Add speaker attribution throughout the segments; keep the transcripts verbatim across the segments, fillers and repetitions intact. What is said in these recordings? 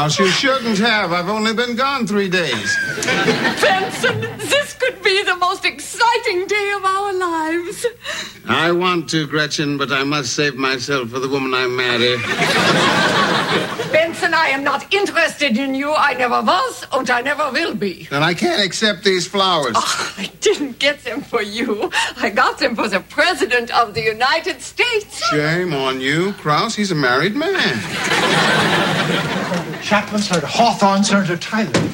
Speaker 1: Krause, you shouldn't have. I've only been gone three days.
Speaker 2: Benson, this could be the most exciting day of our lives.
Speaker 1: I want to, Gretchen, but I must save myself for the woman I marry.
Speaker 2: Benson, I am not interested in you. I never was, and I never will be.
Speaker 1: Then I can't accept these flowers.
Speaker 2: Oh, I didn't get them for you. I got them for the President of the United States.
Speaker 1: Shame on you, Krause. He's a married man.
Speaker 3: Chaplain, Senator Hawthorne, Senator Tyler.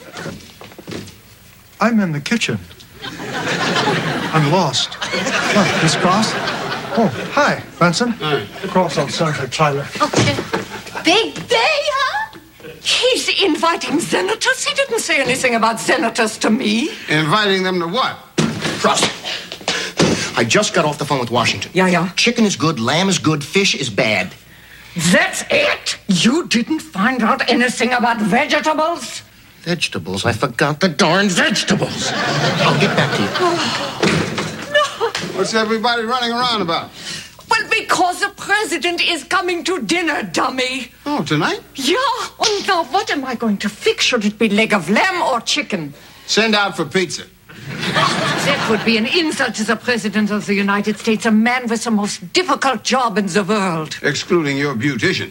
Speaker 3: I'm in the kitchen. I'm lost. Oh, Miss Cross? Oh, hi, Benson.
Speaker 1: Hi.
Speaker 3: Cross on Senator Tyler.
Speaker 2: Okay. Big day, huh? He's inviting senators. He didn't say anything about senators to me.
Speaker 1: Inviting them to what?
Speaker 4: Cross. I just got off the phone with Washington.
Speaker 2: Yeah, yeah.
Speaker 4: Chicken is good, lamb is good, fish is bad.
Speaker 2: That's it? You didn't find out anything about vegetables?
Speaker 4: Vegetables? I forgot the darn vegetables. I'll get back to you.
Speaker 2: Oh, no.
Speaker 1: What's everybody running around about?
Speaker 2: Well, because the President is coming to dinner, dummy.
Speaker 1: Oh, tonight?
Speaker 2: Yeah. Oh, now, what am I going to fix? Should it be leg of lamb or chicken?
Speaker 1: Send out for pizza.
Speaker 2: That would be an insult to the President of the United States, a man with the most difficult job in the world.
Speaker 1: Excluding your beautician.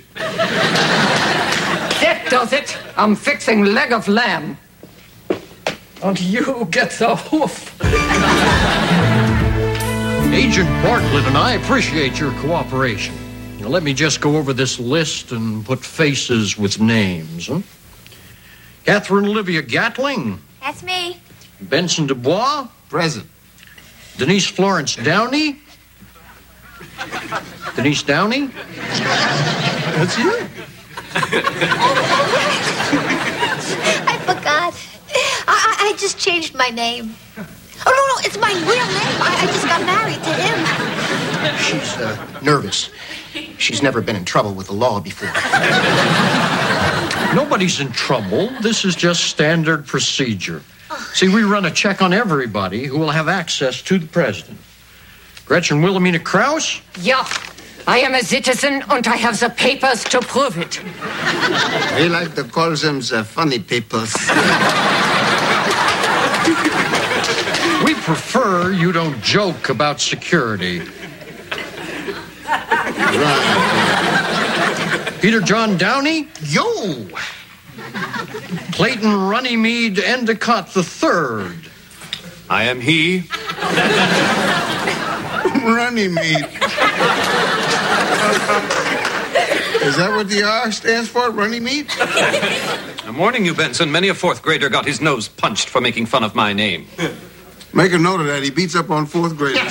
Speaker 2: That does it. I'm fixing leg of lamb. And you get the hoof.
Speaker 5: Agent Bartlett and I appreciate your cooperation. Now, let me just go over this list and put faces with names. Huh? Catherine Olivia Gatling.
Speaker 6: That's me.
Speaker 5: Benson Dubois.
Speaker 1: Present.
Speaker 5: Denise Florence Downey. Denise Downey.
Speaker 3: That's you.
Speaker 6: I forgot. I, I, I just changed my name. Oh, no, no, it's my real name. I, I just got married to him.
Speaker 4: She's uh, nervous. She's never been in trouble with the law before.
Speaker 5: Nobody's in trouble. This is just standard procedure. See, we run a check on everybody who will have access to the President. Gretchen Wilhelmina Krause?
Speaker 2: Yeah. I am a citizen and I have the papers to prove it.
Speaker 1: We like to call them the funny papers.
Speaker 5: We prefer you don't joke about security.
Speaker 1: Right.
Speaker 5: Peter John Downey?
Speaker 4: Yo!
Speaker 5: Clayton Runnymede Endicott the Third.
Speaker 7: I am he.
Speaker 1: Runnymede. Is that what the R stands for, Runnymede?
Speaker 7: I'm warning you, Benson, many a fourth grader got his nose punched for making fun of my name.
Speaker 1: Make a note of that. He beats up on fourth graders.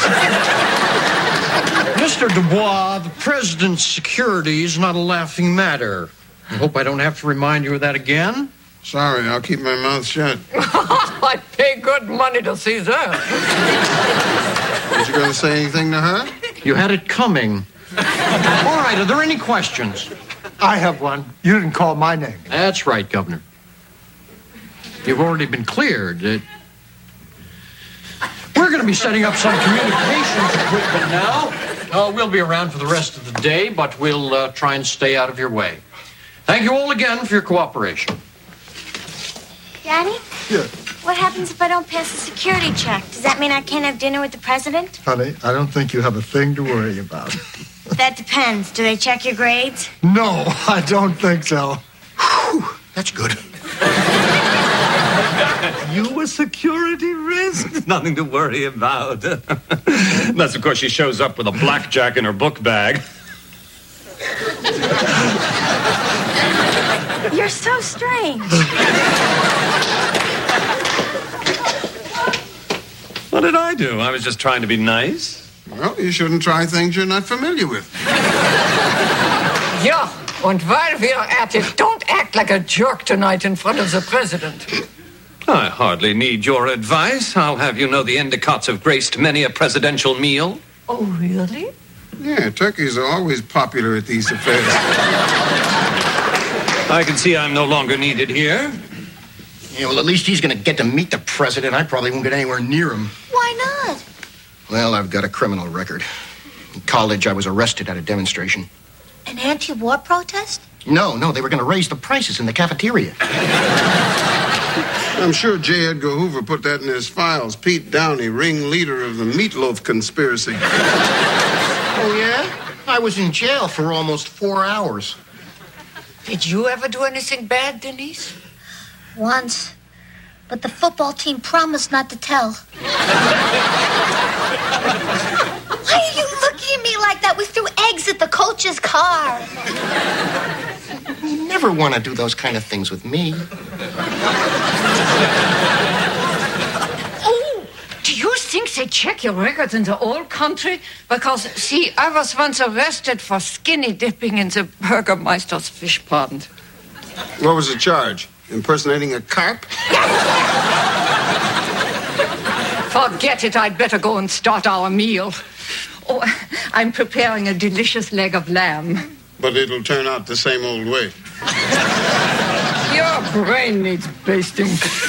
Speaker 5: Mister Dubois, the President's security is not a laughing matter. I hope I don't have to remind you of that again.
Speaker 1: Sorry, I'll keep my mouth shut.
Speaker 2: I'd pay good money to see that.
Speaker 1: Was you going to say anything to her?
Speaker 5: You had it coming. All right, are there any questions?
Speaker 3: I have one. You didn't call my name.
Speaker 5: That's right, Governor. You've already been cleared. It... We're going to be setting up some communications equipment now. Uh, we'll be around for the rest of the day, but we'll uh, try and stay out of your way. Thank you all again for your cooperation.
Speaker 6: Daddy?
Speaker 3: Yeah.
Speaker 6: What happens if I don't pass the security check? Does that mean I can't have dinner with the President?
Speaker 3: Honey, I don't think you have a thing to worry about.
Speaker 6: That depends. Do they check your grades?
Speaker 3: No, I don't think so.
Speaker 4: Whew, that's good.
Speaker 3: You a security risk?
Speaker 7: Nothing to worry about. Unless, of course, she shows up with a blackjack in her book bag.
Speaker 6: You're so strange.
Speaker 7: What did I do? I was just trying to be nice.
Speaker 1: Well, you shouldn't try things you're not familiar with.
Speaker 2: Yeah, and while we're at it, don't act like a jerk tonight in front of the President.
Speaker 7: I hardly need your advice. I'll have you know the Endicotts have graced many a presidential meal.
Speaker 2: Oh, really?
Speaker 1: Yeah, turkeys are always popular at these affairs.
Speaker 7: I can see I'm no longer needed here.
Speaker 4: Yeah, well, at least he's going to get to meet the President. I probably won't get anywhere near him.
Speaker 6: Why not?
Speaker 4: Well, I've got a criminal record. In college, I was arrested at a demonstration.
Speaker 6: An anti-war protest?
Speaker 4: No, no, they were going to raise the prices in the cafeteria.
Speaker 1: I'm sure J. Edgar Hoover put that in his files. Pete Downey, ringleader of the meatloaf conspiracy.
Speaker 4: Oh, yeah? I was in jail for almost four hours.
Speaker 2: Did you ever do anything bad, Denise?
Speaker 6: Once. But the football team promised not to tell. Why are you looking at me like that? We threw eggs at the coach's car.
Speaker 4: You never want to do those kind of things with me.
Speaker 2: Oh, do you think they check your records in the old country? Because, see, I was once arrested for skinny dipping in the Burgermeister's fish pond.
Speaker 1: What was the charge? Impersonating a carp?
Speaker 2: Forget it. I'd better go and start our meal. Oh, I'm preparing a delicious leg of lamb.
Speaker 1: But it'll turn out the same old way.
Speaker 2: Your brain needs basting.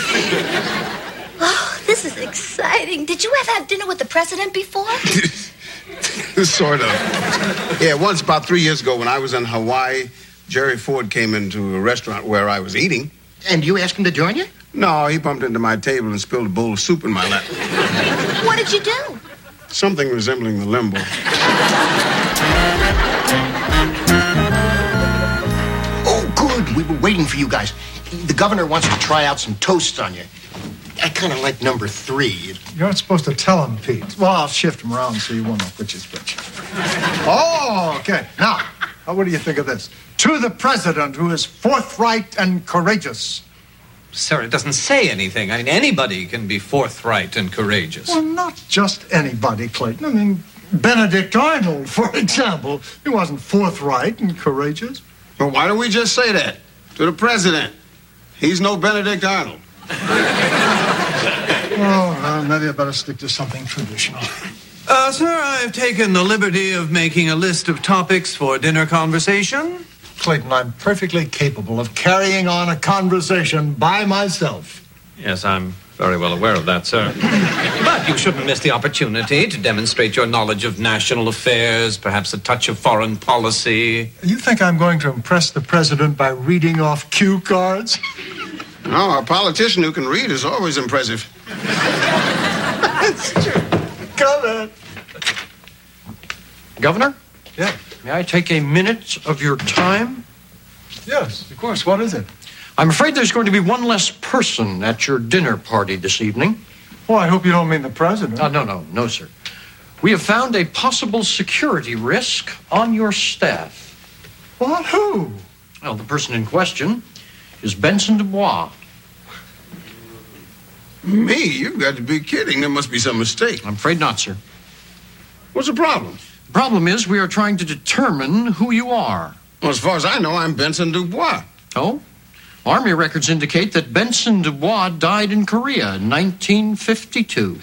Speaker 6: Oh, this is exciting. Did you ever have dinner with the president before?
Speaker 1: Sort of. Yeah, once about three years ago when I was in Hawaii, Jerry Ford came into a restaurant where I was eating.
Speaker 4: And you asked him to join you?
Speaker 1: No, he bumped into my table and spilled a bowl of soup in my lap.
Speaker 6: What did you do?
Speaker 1: Something resembling the limbo.
Speaker 4: Oh, good. We were waiting for you guys. The governor wants to try out some toasts on you. I kind of like number three.
Speaker 3: You're not supposed to tell him, Pete. Well, I'll shift him around so you won't know which is which. Oh, okay. Now, uh, what do you think of this? To the president, who is forthright and courageous.
Speaker 7: Sir, it doesn't say anything. I mean, anybody can be forthright and courageous.
Speaker 3: Well, not just anybody, Clayton. I mean, Benedict Arnold, for example. He wasn't forthright and courageous.
Speaker 1: Well, why don't we just say that to the president? He's no Benedict Arnold.
Speaker 3: Oh, well, maybe I better stick to something traditional.
Speaker 7: Uh, sir, I've taken the liberty of making a list of topics for dinner conversation.
Speaker 3: Clayton, I'm perfectly capable of carrying on a conversation by myself.
Speaker 7: Yes, I'm very well aware of that, sir. But you shouldn't miss the opportunity to demonstrate your knowledge of national affairs, perhaps a touch of foreign policy.
Speaker 3: You think I'm going to impress the president by reading off cue cards?
Speaker 1: No, a politician who can read is always impressive.
Speaker 3: It's true. Come in.
Speaker 5: Governor,
Speaker 3: Yeah.
Speaker 5: may I take a minute of your time?
Speaker 3: Yes, of course. What is it?
Speaker 5: I'm afraid there's going to be one less person at your dinner party this evening.
Speaker 3: Oh, I hope you don't mean the president.
Speaker 5: Uh, no, no, no, sir. We have found a possible security risk on your staff.
Speaker 3: What? Who?
Speaker 5: Well, the person in question is Benson Dubois.
Speaker 1: Me? You've got to be kidding. There must be some mistake.
Speaker 5: I'm afraid not, sir.
Speaker 1: What's the problem?
Speaker 5: The problem is we are trying to determine who you are.
Speaker 1: Well, as far as I know, I'm Benson Dubois.
Speaker 5: Oh? Army records indicate that Benson Dubois died in Korea in nineteen fifty-two.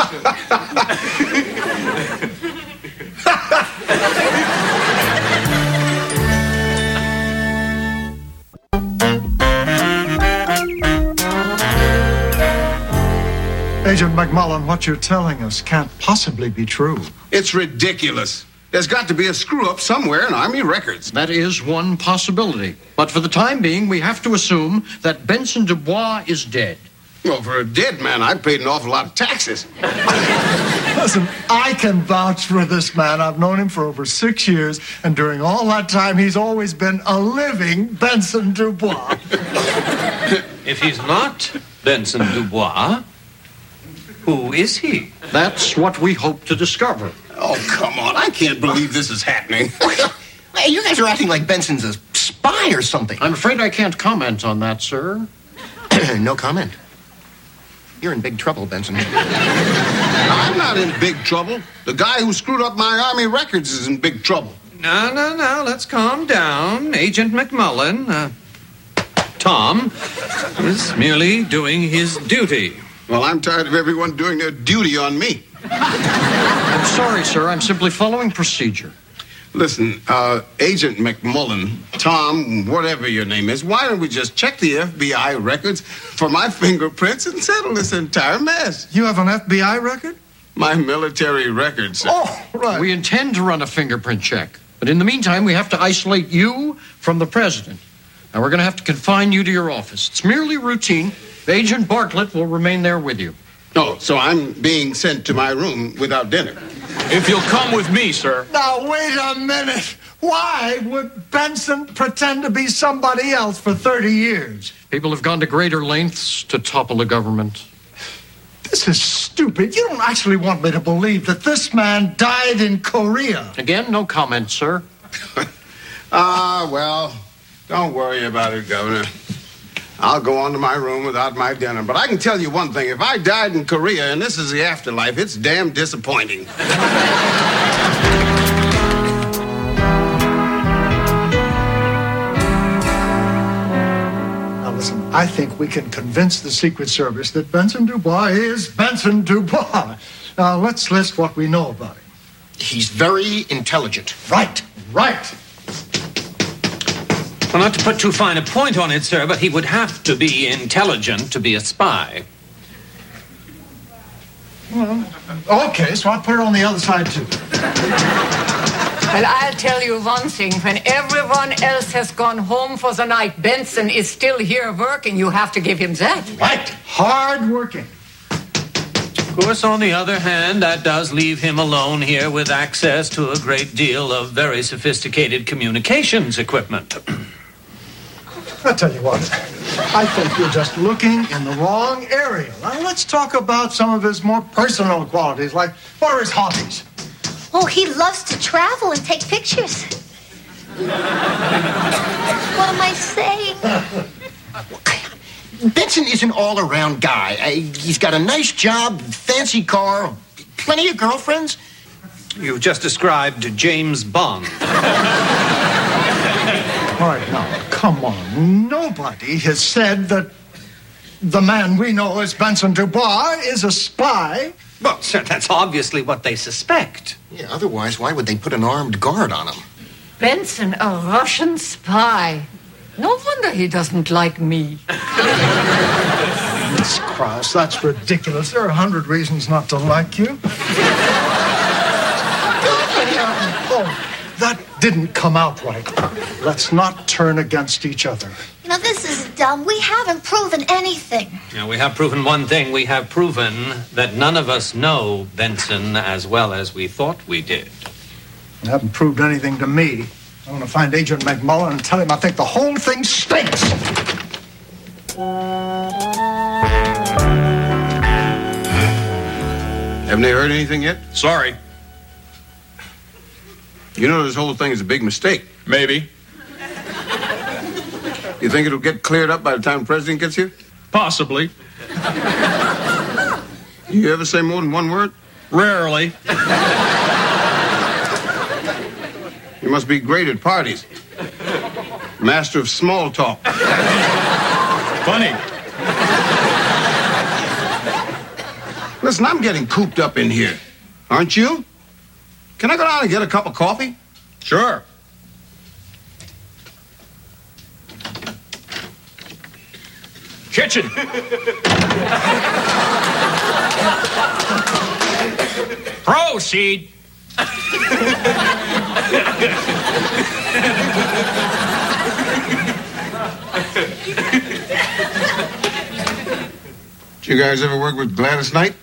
Speaker 3: Agent McMullen, what you're telling us can't possibly be true.
Speaker 1: It's ridiculous. There's got to be a screw-up somewhere in Army records.
Speaker 5: That is one possibility. But for the time being, we have to assume that Benson Dubois is dead.
Speaker 1: Well, for a dead man, I paid an awful lot of taxes.
Speaker 3: Listen, I can vouch for this man. I've known him for over six years, and during all that time, he's always been a living Benson Dubois.
Speaker 7: If he's not Benson Dubois, who is he?
Speaker 5: That's what we hope to discover.
Speaker 1: Oh, come on. I can't believe this is happening.
Speaker 4: Hey, you guys are acting like Benson's a spy or something.
Speaker 5: I'm afraid I can't comment on that, sir.
Speaker 4: No comment. You're in big trouble, Benson.
Speaker 1: I'm not in big trouble. The guy who screwed up my Army records is in big trouble.
Speaker 7: No, no, no. Let's calm down. Agent McMullen, uh, Tom, is merely doing his duty.
Speaker 1: Well, I'm tired of everyone doing their duty on me.
Speaker 5: I'm sorry, sir. I'm simply following procedure.
Speaker 1: Listen, uh, Agent McMullen, Tom, whatever your name is, why don't we just check the F B I records for my fingerprints and settle this entire mess?
Speaker 3: You have an F B I record?
Speaker 1: My military records.
Speaker 3: Oh, right.
Speaker 5: We intend to run a fingerprint check. But in the meantime, we have to isolate you from the president. Now, we're going to have to confine you to your office. It's merely routine. Agent Bartlett will remain there with you.
Speaker 1: Oh, so I'm being sent to my room without dinner.
Speaker 8: If you'll come with me, sir.
Speaker 3: Now, wait a minute. Why would Benson pretend to be somebody else for thirty years?
Speaker 5: People have gone to greater lengths to topple the government.
Speaker 3: This is stupid. You don't actually want me to believe that this man died in Korea.
Speaker 5: Again, no comment, sir.
Speaker 1: Ah, well, don't worry about it, Governor. I'll go on to my room without my dinner. But I can tell you one thing. If I died in Korea and this is the afterlife, it's damn disappointing.
Speaker 3: Now, listen, I think we can convince the Secret Service that Benson Dubois is Benson Dubois. Now, let's list what we know about him.
Speaker 4: He's very intelligent.
Speaker 3: Right, right.
Speaker 7: Well, not to put too fine a point on it, sir, but he would have to be intelligent to be a spy.
Speaker 3: Well, okay, so I'll put it on the other side, too.
Speaker 2: Well, I'll tell you one thing. When everyone else has gone home for the night, Benson is still here working. You have to give him that.
Speaker 3: Right, hard working.
Speaker 7: Of course, on the other hand, that does leave him alone here with access to a great deal of very sophisticated communications equipment.
Speaker 3: I'll tell you what, I think you're just looking in the wrong area. Now, let's talk about some of his more personal qualities, like what are his hobbies?
Speaker 6: Oh, he loves to travel and take pictures. What am I saying?
Speaker 4: Benson is an all-around guy. Uh, He's got a nice job, fancy car, plenty of girlfriends.
Speaker 7: You've just described James Bond.
Speaker 3: All right, now, come on. Nobody has said that the man we know as Benson Dubois is a spy.
Speaker 7: Well, sir, that's obviously what they suspect.
Speaker 4: Yeah, otherwise, why would they put an armed guard on him?
Speaker 2: Benson, a Russian spy. No wonder he doesn't like me.
Speaker 3: Miss Krause, that's ridiculous. There are a hundred reasons not to like you. Oh, that didn't come out right. Let's not turn against each other.
Speaker 6: You know, this is dumb. We haven't proven anything.
Speaker 7: Now, we have proven one thing. We have proven that none of us know Benson as well as we thought we did.
Speaker 3: You haven't proved anything to me. I want to find Agent McMullen and tell him I think the whole thing stinks.
Speaker 1: Haven't they heard anything yet?
Speaker 8: Sorry.
Speaker 1: You know this whole thing is a big mistake.
Speaker 8: Maybe.
Speaker 1: You think it'll get cleared up by the time the president gets here?
Speaker 8: Possibly.
Speaker 1: You ever say more than one word?
Speaker 8: Rarely.
Speaker 1: You must be great at parties. Master of small talk.
Speaker 8: Funny.
Speaker 1: Listen, I'm getting cooped up in here. Aren't you? Can I go down and get a cup of coffee?
Speaker 8: Sure. Kitchen. Proceed.
Speaker 1: Did you guys ever work with Gladys Knight?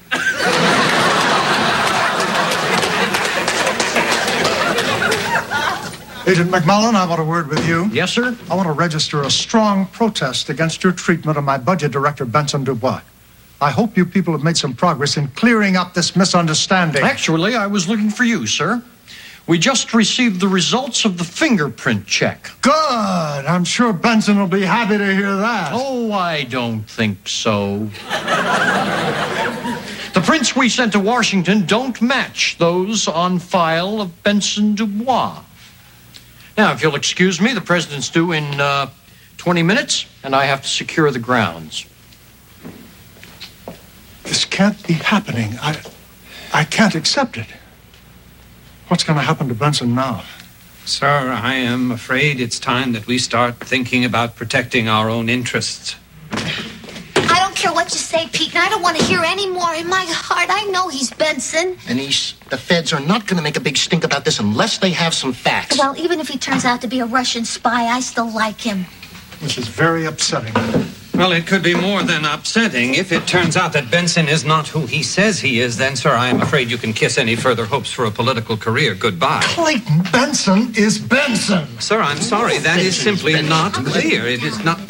Speaker 3: Agent McMullen, I want a word with you.
Speaker 5: Yes, sir?
Speaker 3: I want to register a strong protest against your treatment of my budget director, Benson Dubois. I hope you people have made some progress in clearing up this misunderstanding.
Speaker 5: Actually, I was looking for you, sir. We just received the results of the fingerprint check.
Speaker 3: Good. I'm sure Benson will be happy to hear that.
Speaker 5: Oh, I don't think so. The prints we sent to Washington don't match those on file of Benson Dubois. Now, if you'll excuse me, the president's due in uh, twenty minutes, and I have to secure the grounds.
Speaker 3: This can't be happening. I, I can't accept it. What's going to happen to Benson now?
Speaker 7: Sir, I am afraid it's time that we start thinking about protecting our own interests.
Speaker 6: I don't care what what you say, Pete, and I don't want to hear any more. In my heart, I know he's Benson.
Speaker 4: Denise, the feds are not going to make a big stink about this unless they have some facts.
Speaker 6: Well, even if he turns out to be a Russian spy, I still like him.
Speaker 3: This is very upsetting.
Speaker 7: Well, it could be more than upsetting. If it turns out that Benson is not who he says he is, then, sir, I am afraid you can kiss any further hopes for a political career goodbye.
Speaker 3: Clayton Benson is Benson.
Speaker 7: Sir, I'm sorry. That is simply not clear. It is not...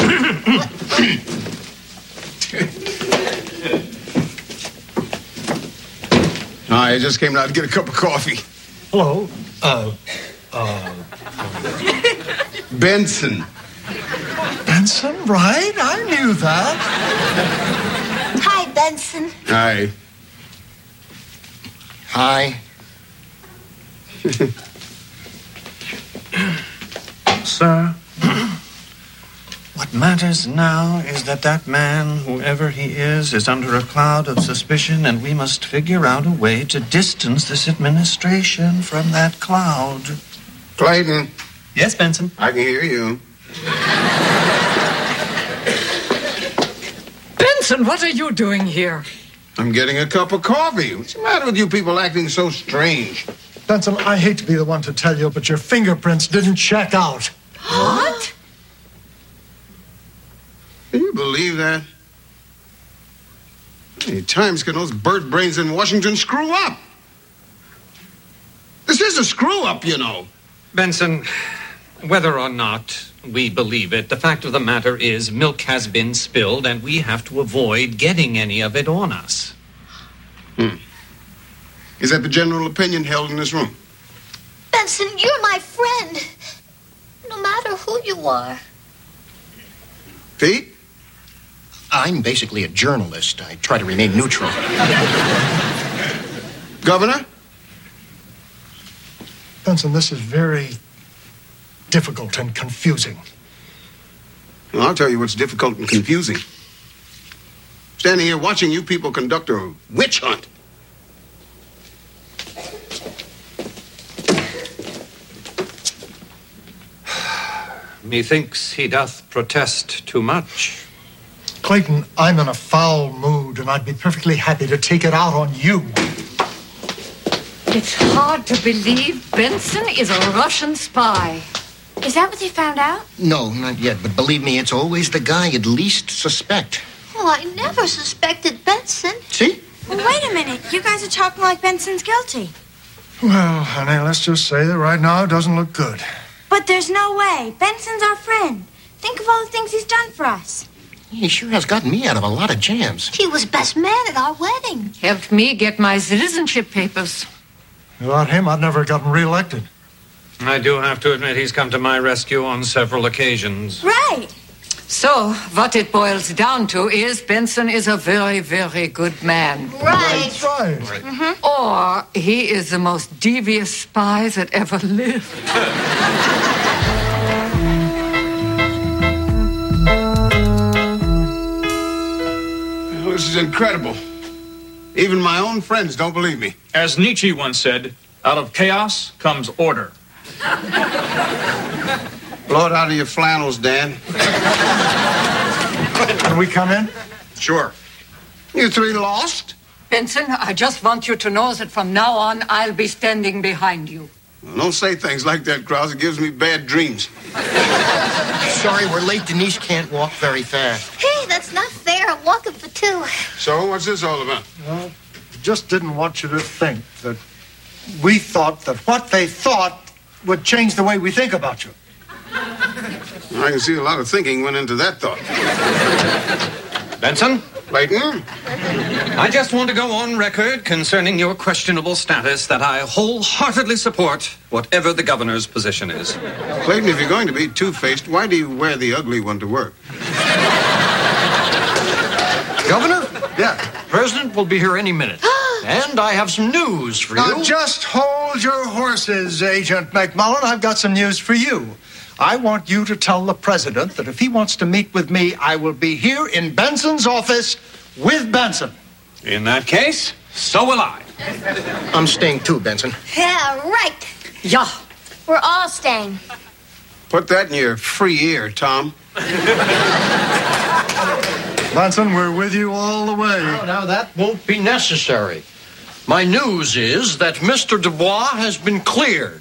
Speaker 1: I just came out to get a cup of coffee.
Speaker 3: Hello. Uh, uh...
Speaker 1: Benson.
Speaker 3: Benson, right? I knew that.
Speaker 6: Hi, Benson.
Speaker 1: Hi.
Speaker 4: Hi.
Speaker 7: Sir, what matters now is that that man, whoever he is, is under a cloud of suspicion, and we must figure out a way to distance this administration from that cloud.
Speaker 1: Clayton.
Speaker 7: Yes, Benson?
Speaker 1: I can hear you.
Speaker 2: Benson, what are you doing here?
Speaker 1: I'm getting a cup of coffee. What's the matter with you people acting so strange?
Speaker 3: Benson, I hate to be the one to tell you, but your fingerprints didn't check out.
Speaker 2: What?
Speaker 1: Can you believe that? How many times can those bird brains in Washington screw up? This is a screw up, you know.
Speaker 7: Benson, whether or not we believe it, the fact of the matter is milk has been spilled, and we have to avoid getting any of it on us.
Speaker 1: Hmm. Is that the general opinion held in this room?
Speaker 6: Benson, you're my friend. No matter who you are.
Speaker 1: Pete?
Speaker 4: I'm basically a journalist. I try to remain neutral.
Speaker 1: Governor?
Speaker 3: Benson, this is very difficult and confusing.
Speaker 1: Well, I'll tell you what's difficult and confusing. Standing here watching you people conduct a witch hunt.
Speaker 7: Methinks he doth protest too much.
Speaker 3: Clayton, I'm in a foul mood, and I'd be perfectly happy to take it out on you.
Speaker 2: It's hard to believe Benson is a Russian spy.
Speaker 6: Is that what they found out?
Speaker 4: No, not yet, but believe me, it's always the guy you'd least suspect.
Speaker 6: Well, I never suspected Benson.
Speaker 4: See?
Speaker 9: Well, wait a minute. You guys are talking like Benson's guilty.
Speaker 3: Well, honey, let's just say that right now it doesn't look good.
Speaker 9: But there's no way. Benson's our friend. Think of all the things he's done for us.
Speaker 4: He sure has gotten me out of a lot of jams.
Speaker 6: He was best man at our wedding.
Speaker 2: Helped me get my citizenship papers.
Speaker 3: Without him, I'd never gotten reelected.
Speaker 7: I do have to admit he's come to my rescue on several occasions.
Speaker 9: Right.
Speaker 2: So, what it boils down to is Benson is a very, very good man.
Speaker 6: Right.
Speaker 3: That's right.
Speaker 2: Mm-hmm. Or he is the most devious spy that ever lived.
Speaker 1: Well, this is incredible. Even my own friends don't believe me.
Speaker 8: As Nietzsche once said, out of chaos comes order.
Speaker 1: Blow it out of your flannels, Dan.
Speaker 3: Can we come in?
Speaker 8: Sure.
Speaker 1: You three lost?
Speaker 2: Benson, I just want you to know that from now on, I'll be standing behind you.
Speaker 1: Well, don't say things like that, Krause. It gives me bad dreams.
Speaker 4: Sorry, we're late. Denise can't walk very fast.
Speaker 6: Hey, that's not fair. I'm walking for two.
Speaker 1: So, what's this all about?
Speaker 3: Well, just didn't want you to think that we thought that what they thought would change the way we think about you.
Speaker 1: I can see a lot of thinking went into that thought.
Speaker 7: Benson?
Speaker 1: Clayton?
Speaker 7: I just want to go on record concerning your questionable status that I wholeheartedly support whatever the governor's position is.
Speaker 1: Clayton, if you're going to be two-faced, why do you wear the ugly one to work?
Speaker 5: Governor,
Speaker 3: Yeah.
Speaker 5: the president will be here any minute. And I have some news for
Speaker 3: Now,
Speaker 5: you.
Speaker 3: just hold your horses, Agent McMullen. I've got some news for you. I want you to tell the president that if he wants to meet with me, I will be here in Benson's office with Benson.
Speaker 7: In that case, so will I.
Speaker 4: I'm staying too, Benson.
Speaker 6: Yeah, right.
Speaker 2: Yeah.
Speaker 6: We're all staying.
Speaker 1: Put that in your free ear, Tom.
Speaker 3: Benson, we're with you all the way.
Speaker 5: Now, now, that won't be necessary. My news is that Mister Dubois has been cleared.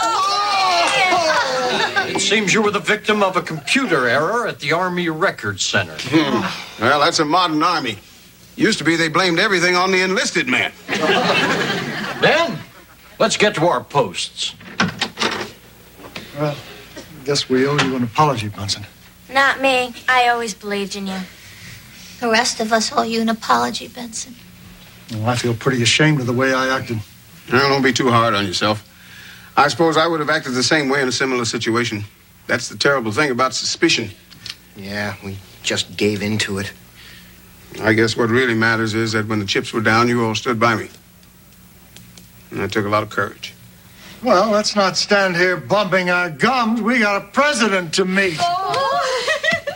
Speaker 5: Oh! It seems you were the victim of a computer error at the Army Records Center.
Speaker 1: Hmm. Well, that's a modern army. Used to be they blamed everything on the enlisted man.
Speaker 5: Then, let's get to our posts.
Speaker 3: Well, I guess we owe you an apology, Bunsen.
Speaker 9: Not me. I always believed in you.
Speaker 6: The rest of us owe you an apology, Benson.
Speaker 3: Well, I feel pretty ashamed of the way I acted.
Speaker 1: Now, don't be too hard on yourself. I suppose I would have acted the same way in a similar situation. That's the terrible thing about suspicion.
Speaker 4: Yeah, we just gave in to it.
Speaker 1: I guess what really matters is that when the chips were down, you all stood by me. And that took a lot of courage.
Speaker 3: Well, let's not stand here bumping our gums. We got a president to meet.
Speaker 4: I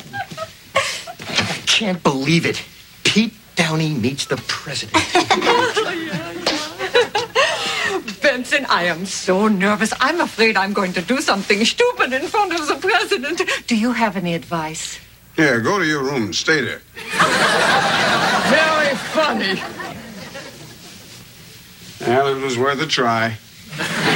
Speaker 4: can't believe it. Pete Downey meets the president.
Speaker 2: Benson, I am so nervous. I'm afraid I'm going to do something stupid in front of the president. Do you have any advice?
Speaker 1: Yeah, go to your room and stay there.
Speaker 2: Very funny.
Speaker 1: Well, it was worth a try.